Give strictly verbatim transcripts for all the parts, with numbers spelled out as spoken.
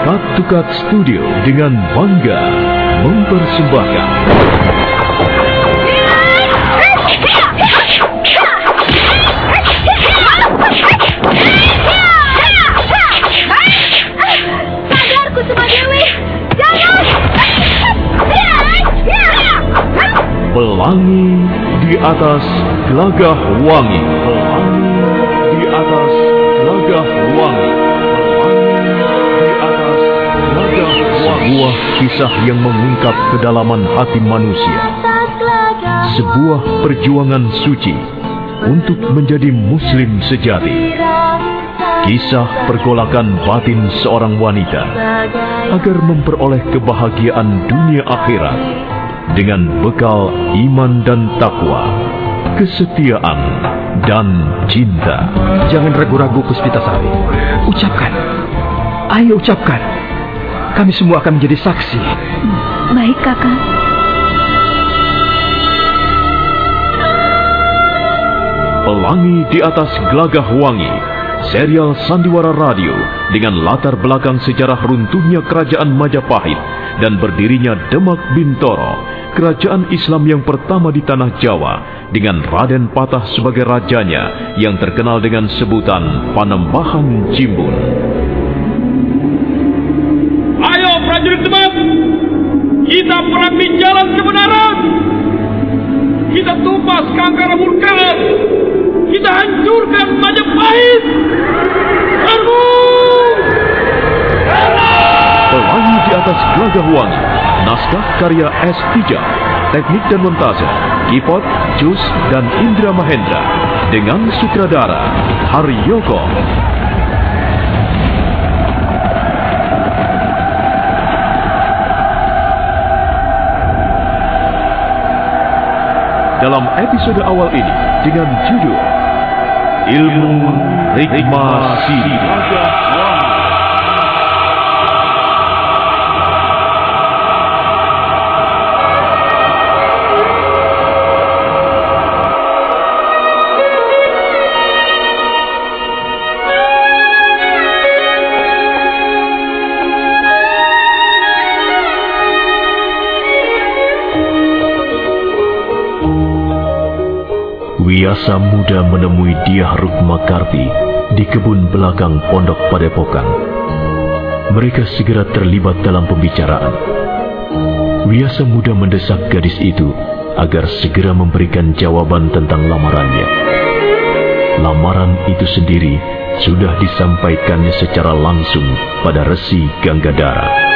Cut to Cut Studio dengan bangga mempersembahkan Sadarku semua Dewi, jangan! Pelangi di atas Gelagah Wangi. Pelangi di atas Gelagah Wangi. Sebuah kisah yang mengungkap kedalaman hati manusia. Sebuah perjuangan suci untuk menjadi muslim sejati. Kisah pergolakan batin seorang wanita agar memperoleh kebahagiaan dunia akhirat dengan bekal iman dan takwa, kesetiaan dan cinta. Jangan ragu-ragu, Puspitasari. Ucapkan. Ayo ucapkan. Kami semua akan menjadi saksi. Baik, Kakak. Pelangi di atas Gelagah Wangi, serial sandiwara radio dengan latar belakang sejarah runtuhnya kerajaan Majapahit dan berdirinya Demak Bintoro, kerajaan Islam yang pertama di tanah Jawa, dengan Raden Patah sebagai rajanya yang terkenal dengan sebutan Panembahan Jimbun. Ayo prajurit Demak, kita perangi jalan kebenaran. Kita tumpas kangkara murkaan. Kita hancurkan Majapahit. Serbu! Pelangi di atas Gelagah Wangi, naskah karya S. Tijab, teknik dan montase Kipot, Jus dan Indra Mahendra, dengan sutradara Haryoko. Dalam episode awal ini dengan judul Ilmu Rikma Sidi. Wiyasa muda menemui Dyah Rukmakarti di kebun belakang Pondok Padepokan. Mereka segera terlibat dalam pembicaraan. Wiyasa muda mendesak gadis itu agar segera memberikan jawaban tentang lamarannya. Lamaran itu sendiri sudah disampaikannya secara langsung pada Resi Ganggadara.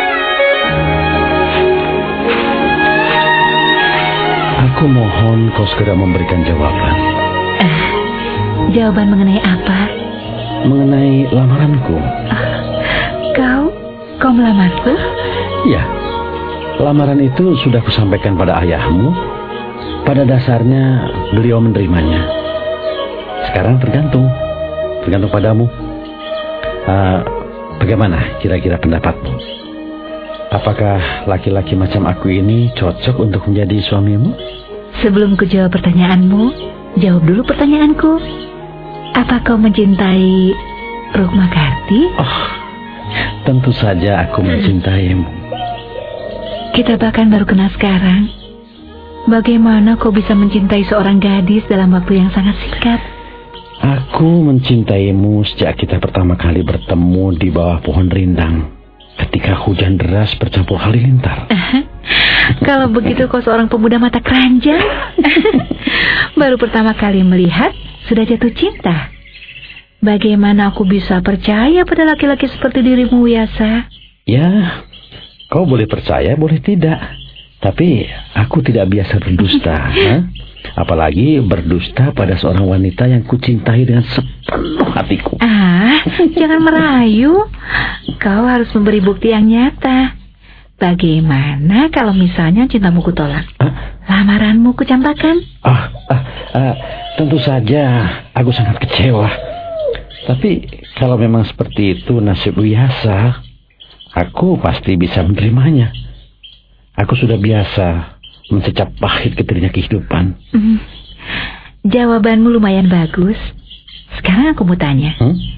Aku mohon kau segera memberikan jawaban. Uh, jawaban mengenai apa? Mengenai lamaranku. Uh, kau, kau melamarku? Ya, lamaran itu sudah kusampaikan pada ayahmu. Pada dasarnya beliau menerimanya. Sekarang tergantung, tergantung padamu. Uh, bagaimana kira-kira pendapatmu? Apakah laki-laki macam aku ini cocok untuk menjadi suamimu? Sebelum ku jawab pertanyaanmu, jawab dulu pertanyaanku. Apa kau mencintai Rukmakarti? Oh, tentu saja aku mencintaimu. Kita bahkan baru kenal sekarang. Bagaimana kau bisa mencintai seorang gadis dalam waktu yang sangat singkat? Aku mencintaimu sejak kita pertama kali bertemu di bawah pohon rindang. Ketika hujan deras bercampur halilintar. Kalau begitu kau seorang pemuda mata keranjang. Baru pertama kali melihat sudah jatuh cinta. Bagaimana aku bisa percaya pada laki-laki seperti dirimu, Wiyasa? Ya, kau boleh percaya, boleh tidak. Tapi aku tidak biasa berdusta. Apalagi berdusta pada seorang wanita yang kucintai dengan sepenuh hatiku. Ah, jangan merayu. Kau harus memberi bukti yang nyata. Bagaimana kalau misalnya cintamu kutolak? Ah? Lamaranmu kucampakkan? Ah, ah, ah, tentu saja aku sangat kecewa. Tapi kalau memang seperti itu nasib Wiyasa, aku pasti bisa menerimanya. Aku sudah biasa mencecap pahit getirnya kehidupan. Hmm. Jawabanmu lumayan bagus. Sekarang aku mau tanya. Hmm?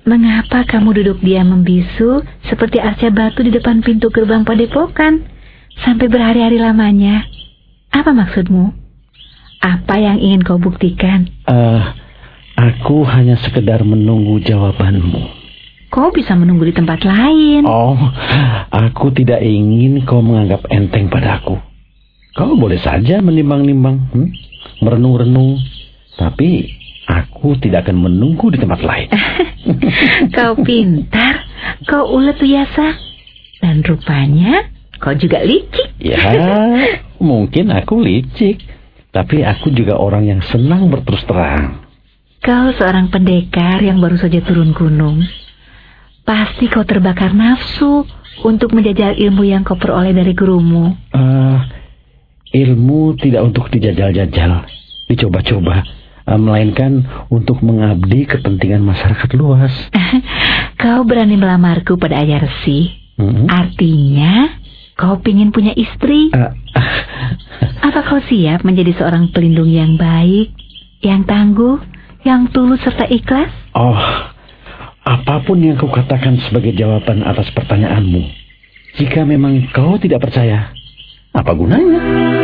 Mengapa kamu duduk diam membisu seperti arca batu di depan pintu gerbang padepokan sampai berhari-hari lamanya? Apa maksudmu? Apa yang ingin kau buktikan? Uh, aku hanya sekedar menunggu jawabanmu. Kau bisa menunggu di tempat lain. Oh, aku tidak ingin kau menganggap enteng padaku. Kau boleh saja menimbang-nimbang, hmm? merenung-renung, tapi aku tidak akan menunggu di tempat lain. Kau pintar, kau ulet biasa, dan rupanya kau juga licik. Ya, mungkin aku licik, tapi aku juga orang yang senang berterus terang. Kau seorang pendekar yang baru saja turun gunung. Pasti kau terbakar nafsu untuk menjajal ilmu yang kau peroleh dari gurumu. Uh, ilmu tidak untuk dijajal-jajal, dicoba-coba. Melainkan untuk mengabdi kepentingan masyarakat luas. Kau berani melamarku pada Ayah Resi. Mm-hmm. Artinya kau ingin punya istri. uh, Apa kau siap menjadi seorang pelindung yang baik, yang tangguh, yang tulus serta ikhlas? Oh, apapun yang kau katakan sebagai jawaban atas pertanyaanmu, jika memang kau tidak percaya, apa gunanya?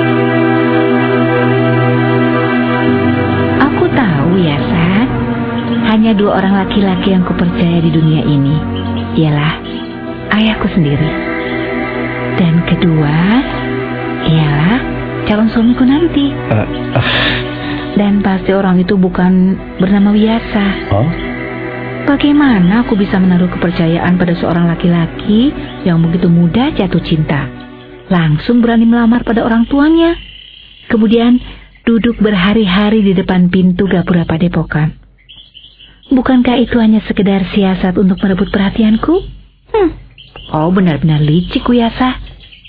Yasa, hanya dua orang laki-laki yang kupercaya di dunia ini, ialah ayahku sendiri, dan kedua ialah calon suamiku nanti. Uh, uh. Dan pasti orang itu bukan bernama Wiyasa. Oh? Bagaimana aku bisa menaruh kepercayaan pada seorang laki-laki yang begitu mudah jatuh cinta, langsung berani melamar pada orang tuanya, kemudian duduk berhari-hari di depan pintu gapura padepokan? Bukankah itu hanya sekedar siasat untuk merebut perhatianku? Hmm, oh benar-benar licik Wiyasa.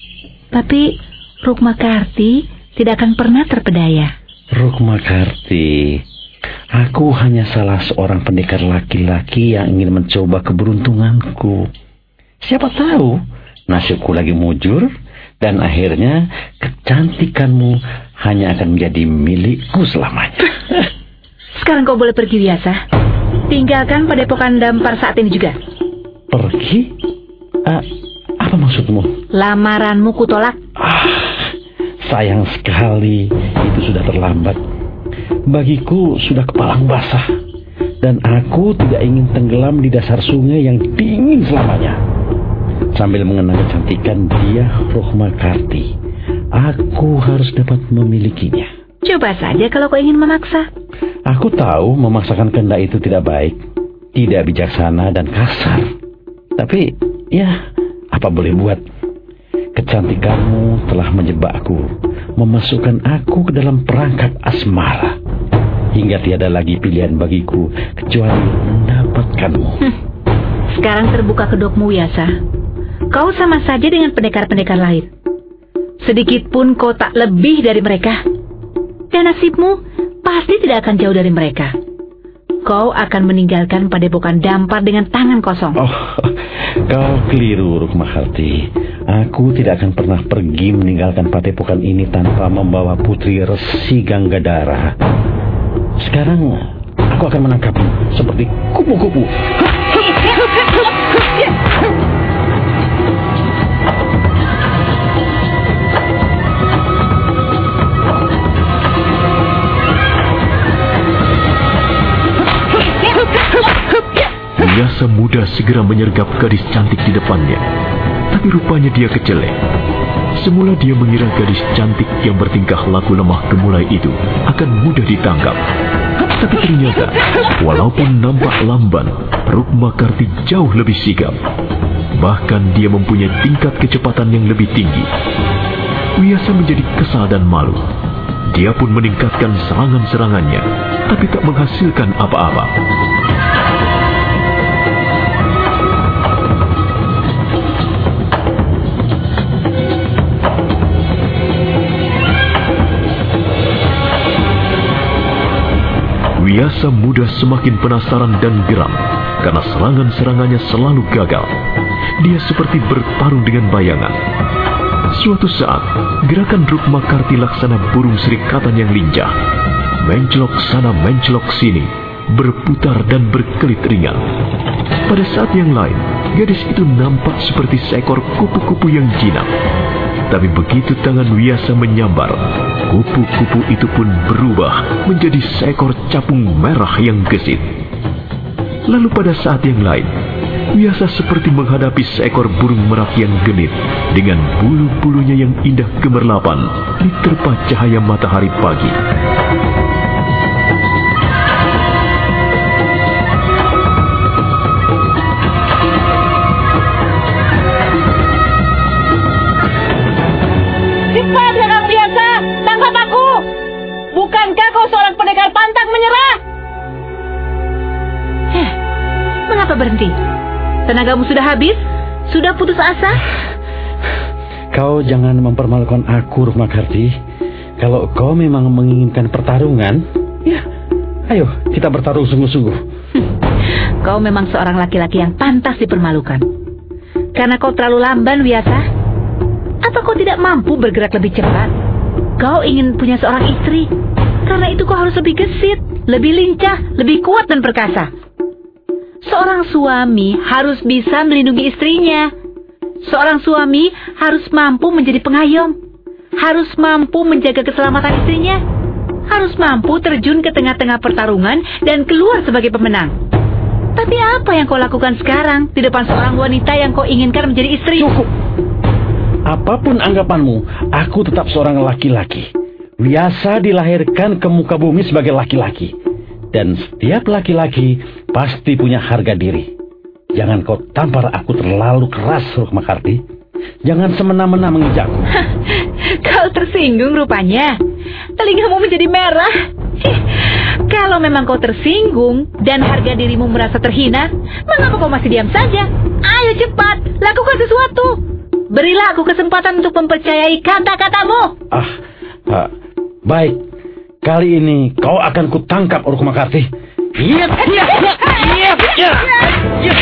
Tapi Rukmakarti tidak akan pernah terpedaya. Rukmakarti, aku hanya salah seorang pendekar laki-laki yang ingin mencoba keberuntunganku. Siapa tahu nasibku lagi mujur, dan akhirnya kecantikanmu hanya akan menjadi milikku selamanya. Sekarang kau boleh pergi Wiyasa. Tinggalkan padepokan Dampar saat ini juga. Pergi? Uh, apa maksudmu? Lamaranmu kutolak. Ah, sayang sekali, itu sudah terlambat. Bagiku sudah kepalang basah, dan aku tidak ingin tenggelam di dasar sungai yang dingin selamanya. Sambil mengenang kecantikan dia, Rukmakarti, aku harus dapat memilikinya. Coba saja kalau kau ingin memaksa. Aku tahu memaksakan kehendak itu tidak baik, tidak bijaksana dan kasar. Tapi, ya, apa boleh buat. Kecantikanmu telah menjebakku, memasukkan aku ke dalam perangkap asmara, hingga tiada lagi pilihan bagiku kecuali mendapatkanmu. Hmm. Sekarang terbuka kedokmu, Wiyasa. Kau sama saja dengan pendekar-pendekar lain. Sedikit pun kau tak lebih dari mereka. Dan nasibmu pasti tidak akan jauh dari mereka. Kau akan meninggalkan padepokan Dampar dengan tangan kosong. Oh, kau keliru, Rukmakarti. Aku tidak akan pernah pergi meninggalkan padepokan ini tanpa membawa putri Resi Ganggadara. Sekarang aku akan menangkapmu seperti kupu-kupu. Wiyasa muda segera menyergap gadis cantik di depannya. Tapi rupanya dia kecelek. Semula dia mengira gadis cantik yang bertingkah laku lemah gemulai itu akan mudah ditangkap. Tapi ternyata, walaupun nampak lamban, Rukmakarti jauh lebih sigap. Bahkan dia mempunyai tingkat kecepatan yang lebih tinggi. Wiyasa menjadi kesal dan malu. Dia pun meningkatkan serangan-serangannya, tapi tak menghasilkan apa-apa. Wiyasa muda semakin penasaran dan geram karena serangan-serangannya selalu gagal. Dia seperti bertarung dengan bayangan. Suatu saat, gerakan Rukmakarti laksana burung serikatan yang lincah. Mencelok sana, mencelok sini, berputar dan berkelit ringan. Pada saat yang lain, gadis itu nampak seperti seekor kupu-kupu yang jinak. Tapi begitu tangan Wiyasa menyambar, kupu-kupu itu pun berubah menjadi seekor capung merah yang gesit. Lalu pada saat yang lain, Wiyasa seperti menghadapi seekor burung merak yang genit dengan bulu-bulunya yang indah gemerlapan diterpa cahaya matahari pagi. Cepat, Kakak Wiyasa, tangkap aku! Bukankah kau seorang pendekar pantang menyerah? Heh, mengapa berhenti? Tenagamu sudah habis? Sudah putus asa? Kau jangan mempermalukan aku, Rukmakarti. Kalau kau memang menginginkan pertarungan, ya, ayo kita bertarung sungguh-sungguh. Kau memang seorang laki-laki yang pantas dipermalukan. Karena kau terlalu lamban, Wiyasa. Atau kau tidak mampu bergerak lebih cepat? Kau ingin punya seorang istri. Karena itu kau harus lebih gesit, lebih lincah, lebih kuat dan perkasa. Seorang suami harus bisa melindungi istrinya. Seorang suami harus mampu menjadi pengayom. Harus mampu menjaga keselamatan istrinya. Harus mampu terjun ke tengah-tengah pertarungan dan keluar sebagai pemenang. Tapi apa yang kau lakukan sekarang di depan seorang wanita yang kau inginkan menjadi istri? Cukup. Apapun anggapanmu, aku tetap seorang laki-laki. Wiyasa dilahirkan ke muka bumi sebagai laki-laki. Dan setiap laki-laki pasti punya harga diri. Jangan kau tampar aku terlalu keras, Rukmakarti. Jangan semena-mena menginjakku. Kau tersinggung rupanya. Telingamu menjadi merah. Kalau memang kau tersinggung dan harga dirimu merasa terhina, mengapa kau masih diam saja? Ayo cepat, lakukan sesuatu. Berilah aku kesempatan untuk mempercayai kata-katamu. Ah, ah baik. Kali ini kau akan kutangkap, Rukmakarti. Iya, iya, iya, iya, iya.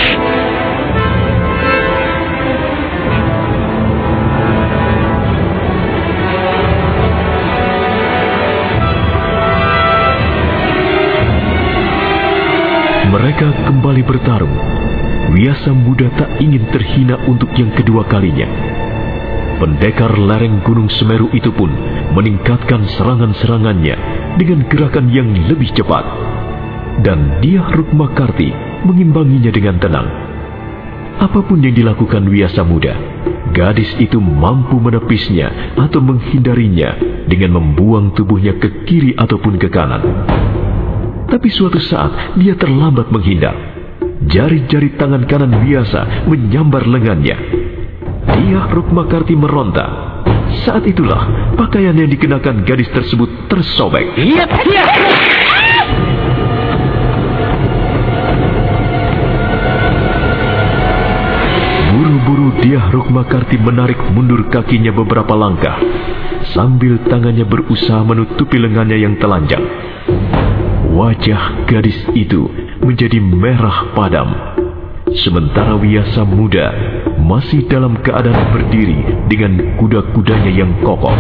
Mereka kembali bertarung. Wiyasa muda tak ingin terhina untuk yang kedua kalinya. Pendekar lereng Gunung Semeru itu pun meningkatkan serangan-serangannya dengan gerakan yang lebih cepat. Dan dia, Rukmakarti, mengimbanginya dengan tenang. Apapun yang dilakukan Wiyasa muda, gadis itu mampu menepisnya atau menghindarinya dengan membuang tubuhnya ke kiri ataupun ke kanan. Tapi suatu saat dia terlambat menghindar. Jari-jari tangan kanan Wiyasa menyambar lengannya. Dia, Rukmakarti, meronta. Saat itulah pakaian yang dikenakan gadis tersebut tersobek. Iya, iya. Buru-buru dia, Rukmakarti, menarik mundur kakinya beberapa langkah sambil tangannya berusaha menutupi lengannya yang telanjang. Wajah gadis itu menjadi merah padam. Sementara Wiyasa muda masih dalam keadaan berdiri dengan kuda-kudanya yang kokoh.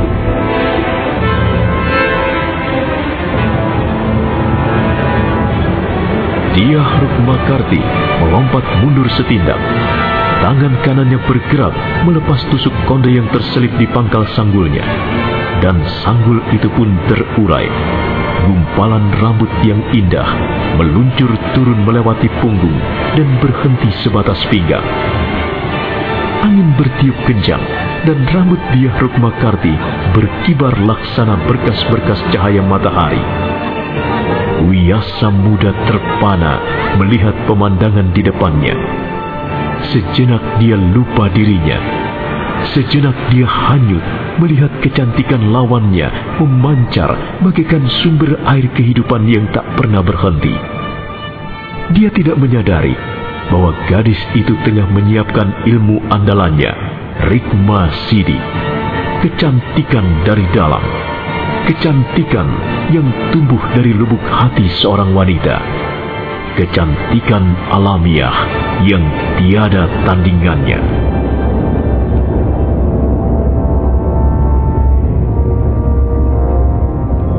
Dia, Rukmakarti, melompat mundur setindak. Tangan kanannya bergerak melepas tusuk konde yang terselip di pangkal sanggulnya. Dan sanggul itu pun terurai. Gumpalan rambut yang indah meluncur turun melewati punggung dan berhenti sebatas pinggang. Angin bertiup kencang dan rambut dia, Rukmakarti, berkibar laksana berkas-berkas cahaya matahari. Wiyasa muda terpana melihat pemandangan di depannya. Sejenak dia lupa dirinya. Sejenak dia hanyut melihat kecantikan lawannya memancar bagaikan sumber air kehidupan yang tak pernah berhenti. Dia tidak menyadari bahwa gadis itu tengah menyiapkan ilmu andalannya, Rikma Sidi. Kecantikan dari dalam. Kecantikan yang tumbuh dari lubuk hati seorang wanita. Kecantikan alamiah yang tiada tandingannya.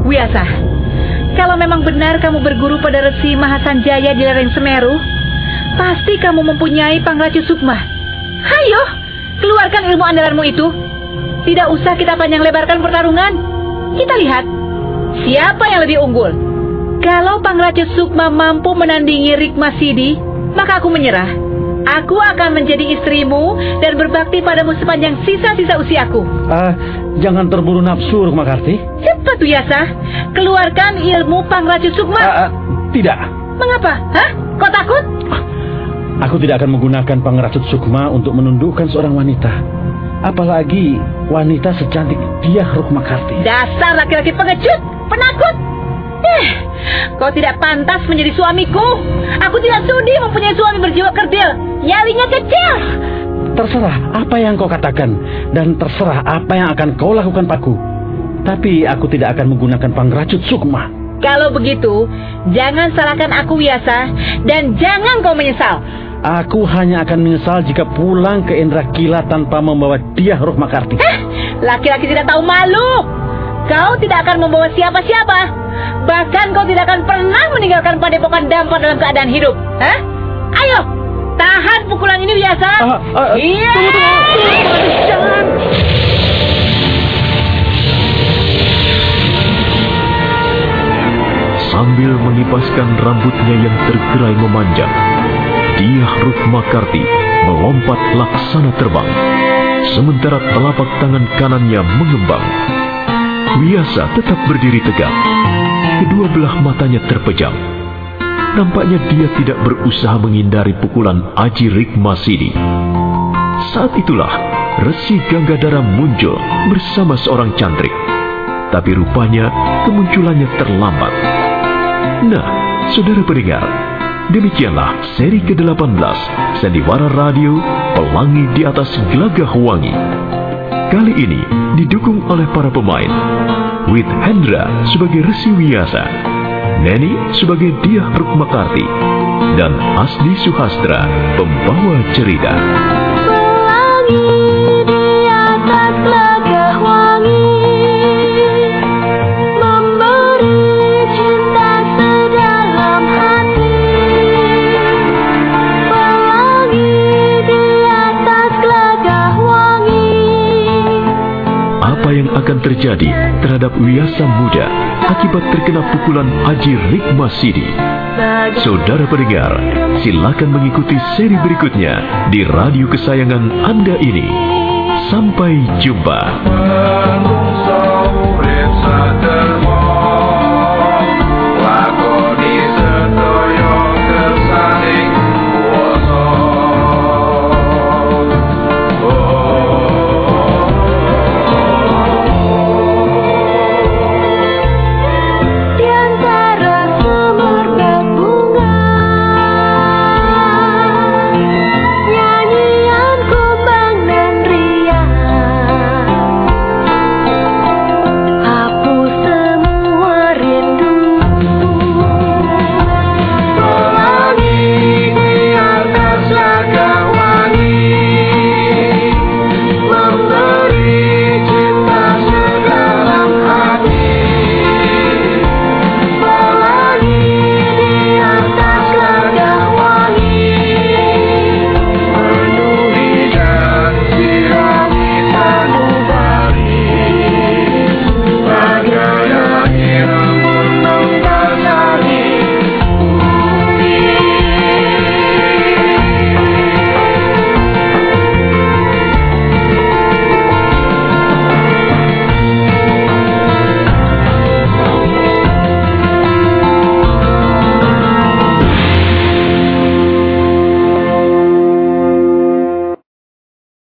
Wiyasa, kalau memang benar kamu berguru pada Resi Mahasanjaya di lereng Semeru, Pasti kamu mempunyai Pangracu Sukma. Hayo, keluarkan ilmu andalanmu itu. Tidak usah kita panjang lebarkan pertarungan. Kita lihat siapa yang lebih unggul. Kalau Pangracu Sukma mampu menandingi Rikmasidi, maka aku menyerah. Aku akan menjadi istrimu dan berbakti padamu sepanjang sisa-sisa usiaku. Uh, jangan terburu nafsu, Rukmakarti. Cepat, Wiyasa. Keluarkan ilmu Pangracu Sukma. Uh, uh, tidak. Mengapa? Hah? Kau takut? Aku tidak akan menggunakan Pangracut Sukma untuk menundukkan seorang wanita. Apalagi wanita secantik dia, Rukmakarti. Dasar laki-laki pengecut, penakut. Eh, kau tidak pantas menjadi suamiku. Aku tidak sudi mempunyai suami berjiwa kerdil. Nyalinya kecil. Terserah apa yang kau katakan, dan terserah apa yang akan kau lakukan padaku. Tapi aku tidak akan menggunakan Pangracut Sukma. Kalau begitu, jangan salahkan aku, Wiyasa, dan jangan kau menyesal. Aku hanya akan menyesal jika pulang ke Indrakila tanpa membawa dia, Rukmakarti. Hah? Laki-laki tidak tahu malu. Kau tidak akan membawa siapa-siapa. Bahkan kau tidak akan pernah meninggalkan Padepokan Dampak dalam keadaan hidup. Hah? Ayo, tahan pukulan ini, Wiyasa. Uh, uh, iya. Tunggu, tunggu, tunggu. Jangan. Sambil mengipaskan rambutnya yang tergerai memanjang, Diah Rukmakarti melompat laksana terbang, sementara telapak tangan kanannya mengembang. Wiyasa tetap berdiri tegak. Kedua belah matanya terpejam. Nampaknya dia tidak berusaha menghindari pukulan Aji Rikmasidi. Saat itulah Resi Ganggadara muncul bersama seorang cantrik. Tapi rupanya kemunculannya terlambat. Nah, saudara pendengar, demikianlah seri ke delapan belas Sandiwara Radio Pelangi di Atas Gelagah Wangi. Kali ini didukung oleh para pemain. With Hendra sebagai Resi Wiyasa, Neni sebagai Diah Rukmakarti, dan Asdi Suhastra pembawa cerita. Pelangi di atas gelagah wangi, memberi cinta sedalam hati. Pelangi di atas gelagah wangi. Apa yang akan terjadi terhadap Wiyasa muda akibat terkena pukulan Aji Rikmasidi? Saudara pendengar, silakan mengikuti seri berikutnya di radio kesayangan Anda ini. Sampai jumpa.